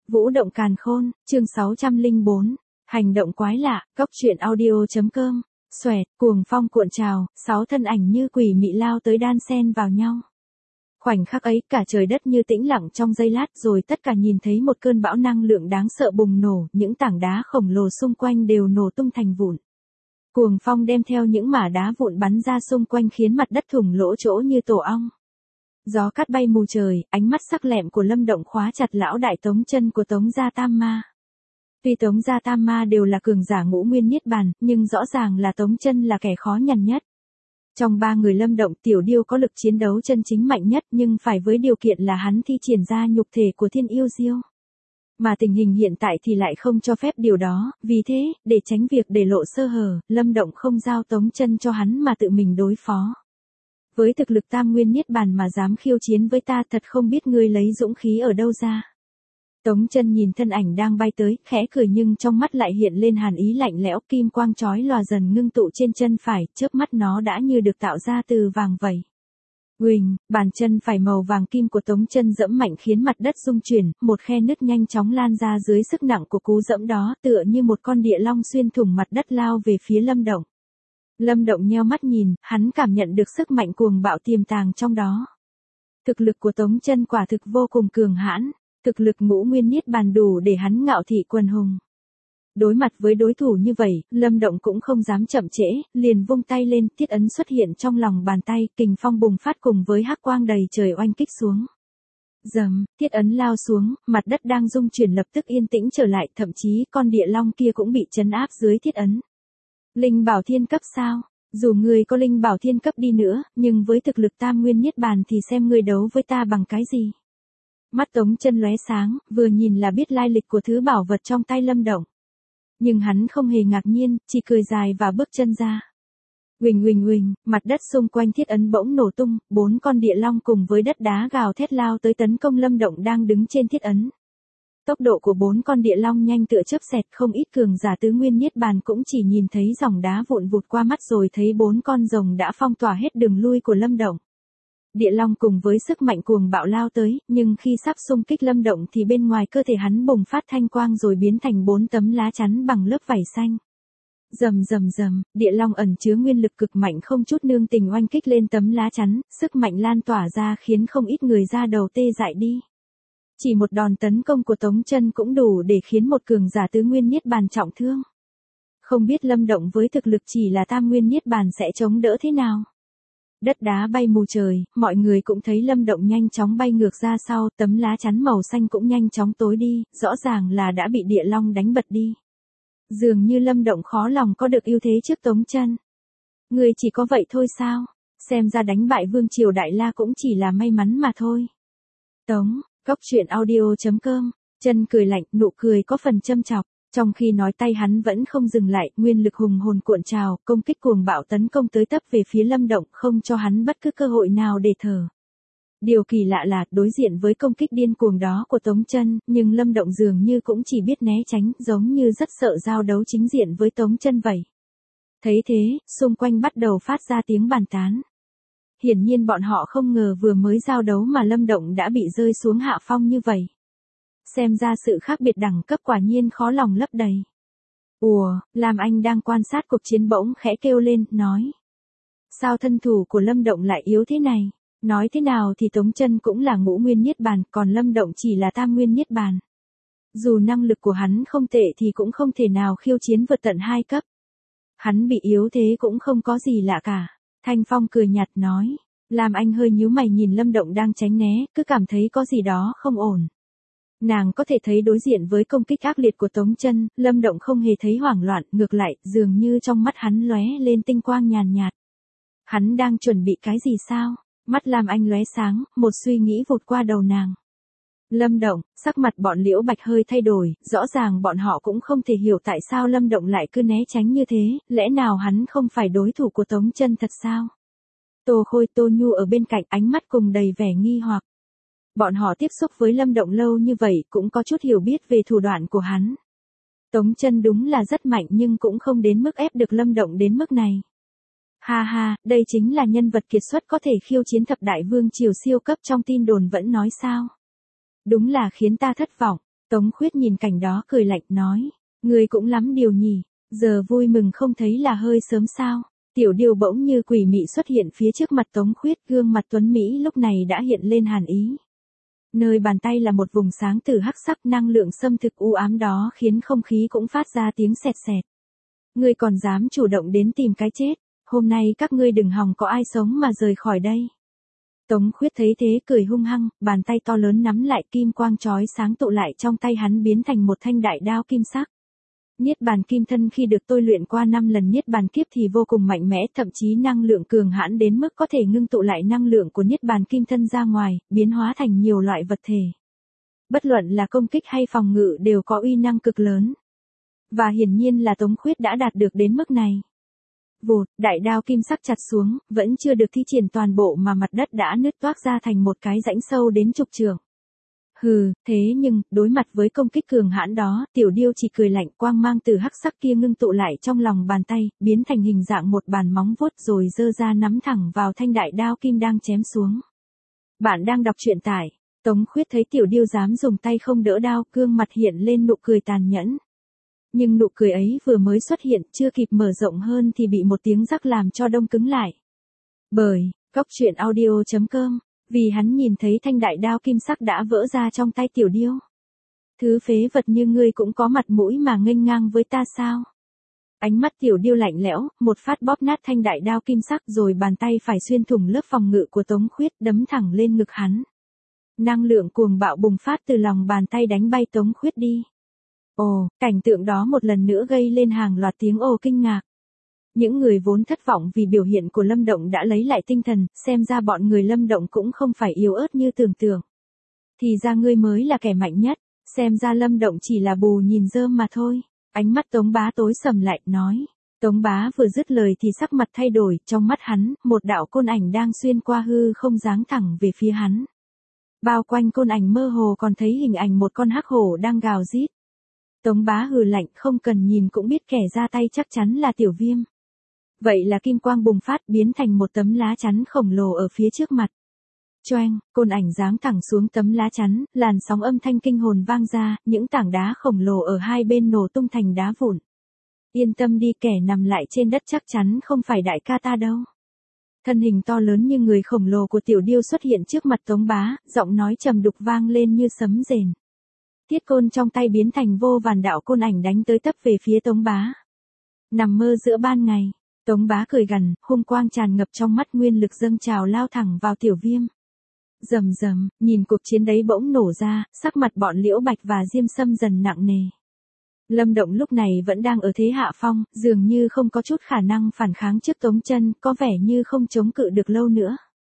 Vũ động càn khôn, chương 604, hành động quái lạ, cốc truyện audio.com, xoẹt, cuồng phong cuộn trào, 6 thân ảnh như quỷ mị lao tới đan xen vào nhau. Khoảnh khắc ấy cả trời đất như tĩnh lặng trong giây lát rồi tất cả nhìn thấy một cơn bão năng lượng đáng sợ bùng nổ, những tảng đá khổng lồ xung quanh đều nổ tung thành vụn. Cuồng phong đem theo những mả đá vụn bắn ra xung quanh khiến mặt đất thủng lỗ chỗ như tổ ong. Gió cát bay mù trời, ánh mắt sắc lẹm của Lâm Động khóa chặt lão đại Tống Chân của Tống gia Tam Ma. Tuy Tống gia Tam Ma đều là cường giả ngũ nguyên niết bàn, nhưng rõ ràng là Tống Chân là kẻ khó nhằn nhất. Trong ba người Lâm Động, Tiểu Điêu có lực chiến đấu chân chính mạnh nhất, nhưng phải với điều kiện là hắn thi triển ra nhục thể của Thiên Yêu Diêu. Mà tình hình hiện tại thì lại không cho phép điều đó, vì thế, để tránh việc để lộ sơ hở, Lâm Động không giao Tống Chân cho hắn mà tự mình đối phó. Với thực lực tam nguyên niết bàn mà dám khiêu chiến với ta, thật không biết ngươi lấy dũng khí ở đâu ra. Tống Chân nhìn thân ảnh đang bay tới, khẽ cười nhưng trong mắt lại hiện lên hàn ý lạnh lẽo, kim quang chói lòa dần ngưng tụ trên chân phải, chớp mắt nó đã như được tạo ra từ vàng vậy. Uỳnh, bàn chân phải màu vàng kim của Tống Chân dẫm mạnh khiến mặt đất rung chuyển, một khe nứt nhanh chóng lan ra dưới sức nặng của cú dẫm đó, tựa như một con địa long xuyên thủng mặt đất lao về phía Lâm Động. Lâm Động nheo mắt nhìn, hắn cảm nhận được sức mạnh cuồng bạo tiềm tàng trong đó. Thực lực của Tống Chân quả thực vô cùng cường hãn, thực lực ngũ nguyên niết bàn đủ để hắn ngạo thị quần hùng. Đối mặt với đối thủ như vậy, Lâm Động cũng không dám chậm trễ, liền vung tay lên, thiết ấn xuất hiện trong lòng bàn tay, kình phong bùng phát cùng với hắc quang đầy trời oanh kích xuống. Rầm, thiết ấn lao xuống, mặt đất đang rung chuyển lập tức yên tĩnh trở lại, thậm chí con địa long kia cũng bị trấn áp dưới thiết ấn. Linh bảo thiên cấp sao? Dù ngươi có linh bảo thiên cấp đi nữa, nhưng với thực lực tam nguyên niết bàn thì xem ngươi đấu với ta bằng cái gì? Mắt Tống Chân lóe sáng, vừa nhìn là biết lai lịch của thứ bảo vật trong tay Lâm Động. Nhưng hắn không hề ngạc nhiên, chỉ cười dài và bước chân ra. Uỳnh uỳnh uỳnh, mặt đất xung quanh thiết ấn bỗng nổ tung, 4 con địa long cùng với đất đá gào thét lao tới tấn công Lâm Động đang đứng trên thiết ấn. Tốc độ của 4 con địa long nhanh tựa chớp xẹt, không ít cường giả tứ nguyên niết bàn cũng chỉ nhìn thấy dòng đá vụn vụt qua mắt rồi thấy 4 con rồng đã phong tỏa hết đường lui của Lâm Động. Địa long cùng với sức mạnh cuồng bạo lao tới, nhưng khi sắp xung kích Lâm Động thì bên ngoài cơ thể hắn bùng phát thanh quang rồi biến thành 4 tấm lá chắn bằng lớp vảy xanh. Rầm rầm rầm, địa long ẩn chứa nguyên lực cực mạnh không chút nương tình oanh kích lên tấm lá chắn, sức mạnh lan tỏa ra khiến không ít người ra đầu tê dại đi. Chỉ một đòn tấn công của Tống Chân cũng đủ để khiến một cường giả tứ nguyên niết bàn trọng thương. Không biết Lâm Động với thực lực chỉ là tam nguyên niết bàn sẽ chống đỡ thế nào. Đất đá bay mù trời, mọi người cũng thấy Lâm Động nhanh chóng bay ngược ra sau, tấm lá chắn màu xanh cũng nhanh chóng tối đi, rõ ràng là đã bị địa long đánh bật đi. Dường như Lâm Động khó lòng có được ưu thế trước Tống Chân. Người chỉ có vậy thôi sao? Xem ra đánh bại Vương Triều Đại La cũng chỉ là may mắn mà thôi. Tống, cốc truyện audio.com, Chân cười lạnh, nụ cười có phần châm chọc. Trong khi nói tay hắn vẫn không dừng lại, nguyên lực hùng hồn cuộn trào, công kích cuồng bạo tấn công tới tấp về phía Lâm Động, không cho hắn bất cứ cơ hội nào để thở. Điều kỳ lạ là, đối diện với công kích điên cuồng đó của Tống Chân, nhưng Lâm Động dường như cũng chỉ biết né tránh, giống như rất sợ giao đấu chính diện với Tống Chân vậy. Thấy thế, xung quanh bắt đầu phát ra tiếng bàn tán. Hiển nhiên bọn họ không ngờ vừa mới giao đấu mà Lâm Động đã bị rơi xuống hạ phong như vậy. Xem ra sự khác biệt đẳng cấp quả nhiên khó lòng lấp đầy. Ủa, Lam Anh đang quan sát cuộc chiến bỗng khẽ kêu lên, nói. Sao thân thủ của Lâm Động lại yếu thế này? Nói thế nào thì Tống Chân cũng là ngũ nguyên niết bàn, còn Lâm Động chỉ là tam nguyên niết bàn. Dù năng lực của hắn không tệ thì cũng không thể nào khiêu chiến vượt tận 2 cấp. Hắn bị yếu thế cũng không có gì lạ cả. Thanh Phong cười nhạt nói. Lam Anh hơi nhíu mày nhìn Lâm Động đang tránh né, cứ cảm thấy có gì đó không ổn. Nàng có thể thấy đối diện với công kích ác liệt của Tống Chân, Lâm Động không hề thấy hoảng loạn, ngược lại, dường như trong mắt hắn lóe lên tinh quang nhàn nhạt. Hắn đang chuẩn bị cái gì sao? Mắt Lam Anh lóe sáng, một suy nghĩ vụt qua đầu nàng. Lâm Động, sắc mặt bọn Liễu Bạch hơi thay đổi, rõ ràng bọn họ cũng không thể hiểu tại sao Lâm Động lại cứ né tránh như thế, lẽ nào hắn không phải đối thủ của Tống Chân thật sao? Tô Khôi Tô Nhu ở bên cạnh, ánh mắt cùng đầy vẻ nghi hoặc. Bọn họ tiếp xúc với Lâm Động lâu như vậy cũng có chút hiểu biết về thủ đoạn của hắn. Tống Chân đúng là rất mạnh nhưng cũng không đến mức ép được Lâm Động đến mức này. Ha ha, đây chính là nhân vật kiệt xuất có thể khiêu chiến thập đại vương triều siêu cấp trong tin đồn vẫn nói sao. Đúng là khiến ta thất vọng. Tống Khuyết nhìn cảnh đó cười lạnh nói, ngươi cũng lắm điều nhỉ, giờ vui mừng không thấy là hơi sớm sao. Tiểu Điêu bỗng như quỷ mị xuất hiện phía trước mặt Tống Khuyết, gương mặt tuấn Mỹ lúc này đã hiện lên hàn ý. Nơi bàn tay là một vùng sáng từ hắc sắc, năng lượng xâm thực u ám đó khiến không khí cũng phát ra tiếng sẹt sẹt. Ngươi còn dám chủ động đến tìm cái chết, hôm nay các ngươi đừng hòng có ai sống mà rời khỏi đây. Tống Khuyết thấy thế cười hung hăng, bàn tay to lớn nắm lại, kim quang chói sáng tụ lại trong tay hắn biến thành một thanh đại đao kim sắc. Niết bàn kim thân khi được tôi luyện qua 5 lần niết bàn kiếp thì vô cùng mạnh mẽ, thậm chí năng lượng cường hãn đến mức có thể ngưng tụ lại năng lượng của niết bàn kim thân ra ngoài, biến hóa thành nhiều loại vật thể. Bất luận là công kích hay phòng ngự đều có uy năng cực lớn. Và hiển nhiên là Tống Khuyết đã đạt được đến mức này. Vụt, đại đao kim sắc chặt xuống, vẫn chưa được thi triển toàn bộ mà mặt đất đã nứt toác ra thành một cái rãnh sâu đến chục trượng. Hừ, thế nhưng, đối mặt với công kích cường hãn đó, Tiểu Điêu chỉ cười lạnh, quang mang từ hắc sắc kia ngưng tụ lại trong lòng bàn tay, biến thành hình dạng một bàn móng vuốt rồi giơ ra nắm thẳng vào thanh đại đao kim đang chém xuống. Bạn đang đọc truyện tại, Tống Khuyết thấy Tiểu Điêu dám dùng tay không đỡ đao, gương mặt hiện lên nụ cười tàn nhẫn. Nhưng nụ cười ấy vừa mới xuất hiện, chưa kịp mở rộng hơn thì bị một tiếng rắc làm cho đông cứng lại. Bởi, coctruyện.audio.com, vì hắn nhìn thấy thanh đại đao kim sắc đã vỡ ra trong tay Tiểu Điêu. Thứ phế vật như ngươi cũng có mặt mũi mà nghênh ngang với ta sao? Ánh mắt Tiểu Điêu lạnh lẽo, một phát bóp nát thanh đại đao kim sắc rồi bàn tay phải xuyên thủng lớp phòng ngự của Tống Khuyết, đấm thẳng lên ngực hắn. Năng lượng cuồng bạo bùng phát từ lòng bàn tay đánh bay Tống Khuyết đi. Ồ, cảnh tượng đó một lần nữa gây lên hàng loạt tiếng ồ kinh ngạc. Những người vốn thất vọng vì biểu hiện của Lâm Động đã lấy lại tinh thần, xem ra bọn người Lâm Động cũng không phải yếu ớt như tưởng tượng. Thì ra ngươi mới là kẻ mạnh nhất, xem ra Lâm Động chỉ là bù nhìn rơm mà thôi. Ánh mắt Tống Bá tối sầm lại, nói. Tống Bá vừa dứt lời thì sắc mặt thay đổi, trong mắt hắn, một đạo côn ảnh đang xuyên qua hư không giáng thẳng về phía hắn. Bao quanh côn ảnh mơ hồ còn thấy hình ảnh một con hắc hổ đang gào rít. Tống Bá hừ lạnh, không cần nhìn cũng biết kẻ ra tay chắc chắn là Tiểu Viêm. Vậy là kim quang bùng phát biến thành một tấm lá chắn khổng lồ ở phía trước mặt. Choeng, côn ảnh giáng thẳng xuống tấm lá chắn, làn sóng âm thanh kinh hồn vang ra, những tảng đá khổng lồ ở hai bên nổ tung thành đá vụn. Yên tâm đi, kẻ nằm lại trên đất chắc chắn không phải đại ca ta đâu. Thân hình to lớn như người khổng lồ của Tiểu Điêu xuất hiện trước mặt Tống Bá, giọng nói trầm đục vang lên như sấm rền. Thiết côn trong tay biến thành vô vàn đạo côn ảnh đánh tới tấp về phía Tống Bá. Nằm mơ giữa ban ngày, Tống Bá cười gằn, hung quang tràn ngập trong mắt, nguyên lực dâng trào lao thẳng vào Tiểu Viêm. Rầm rầm, nhìn cuộc chiến đấy bỗng nổ ra, sắc mặt bọn Liễu Bạch và Diêm Sâm dần nặng nề. Lâm Động lúc này vẫn đang ở thế hạ phong, dường như không có chút khả năng phản kháng trước Tống Chân, có vẻ như không chống cự được lâu nữa.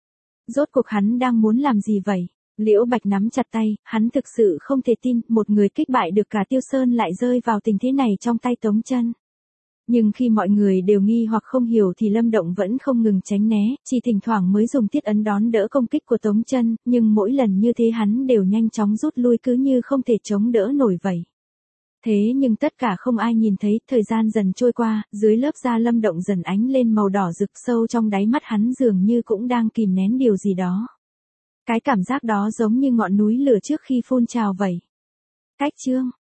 Rốt cuộc hắn đang muốn làm gì vậy? Liễu Bạch nắm chặt tay, hắn thực sự không thể tin, một người kích bại được cả Tiêu Sơn lại rơi vào tình thế này trong tay Tống Chân. Nhưng khi mọi người đều nghi hoặc không hiểu thì Lâm Động vẫn không ngừng tránh né, chỉ thỉnh thoảng mới dùng thiết ấn đón đỡ công kích của Tống Chân, nhưng mỗi lần như thế hắn đều nhanh chóng rút lui cứ như không thể chống đỡ nổi vậy. Thế nhưng tất cả không ai nhìn thấy, thời gian dần trôi qua, dưới lớp da Lâm Động dần ánh lên màu đỏ rực, sâu trong đáy mắt hắn dường như cũng đang kìm nén điều gì đó. Cái cảm giác đó giống như ngọn núi lửa trước khi phun trào vậy. Cách chương